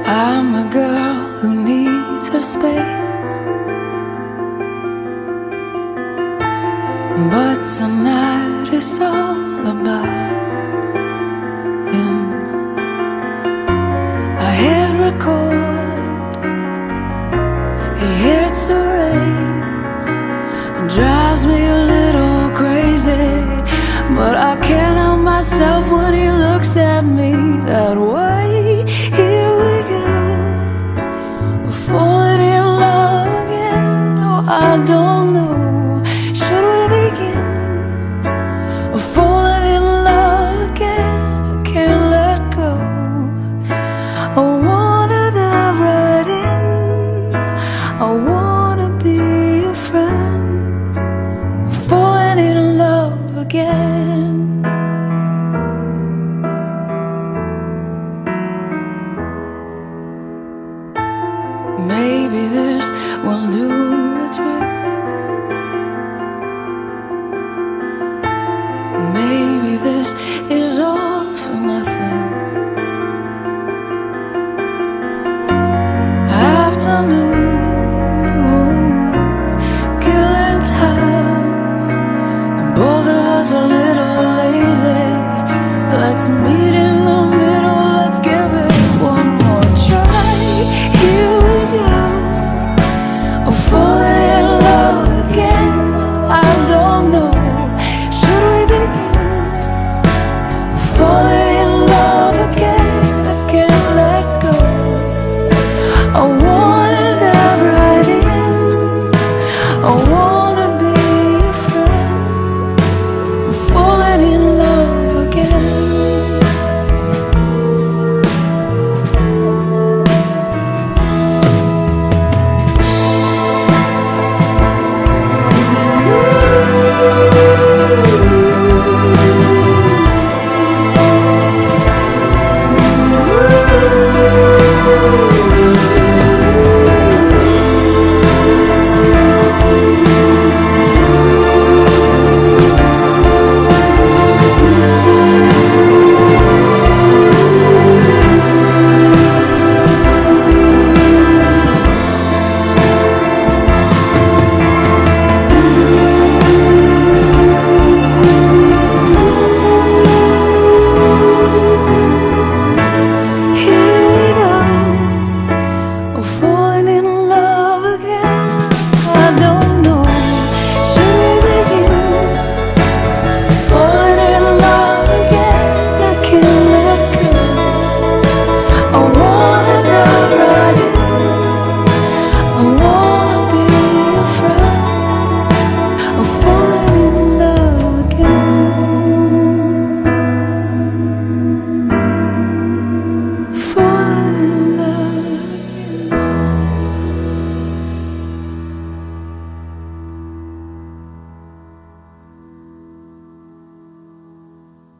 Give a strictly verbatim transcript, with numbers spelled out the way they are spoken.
I'm a girl who needs her space, but tonight it's all about him. I hit record, he hits erase. It drives me a little crazy, but I can't help myself when he looks at me that way. Here we go, we're falling in love again. No, I don't know, should we begin? We're falling in love again, I can't let go. I wanna dive right in, I wanna be a friend. We're falling in love again. Maybe this will do the trick. Maybe this is all for nothing. Afternoons, killing time, and both of us a little lazy. Let's meet in the middle, let's give it one more try. Here we go, we're falling in love again. I don't know, should we begin? We're falling in love again, I can't let go. I want